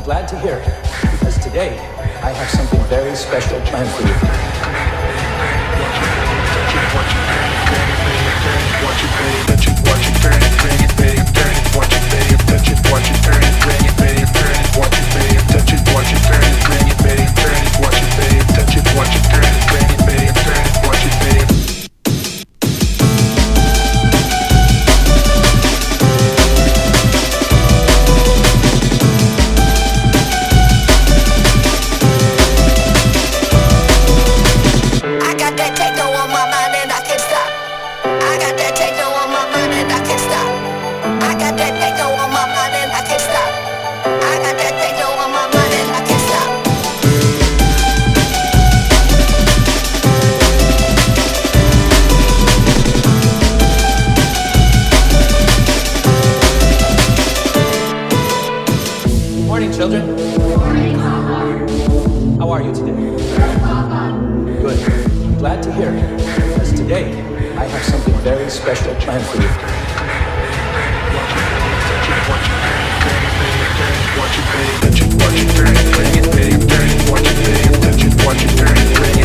glad to hear it, because today I have something very special planned for you. Morning, children. How are you today? Good. Glad to hear it, because today I have something very special planned for you. Watch it,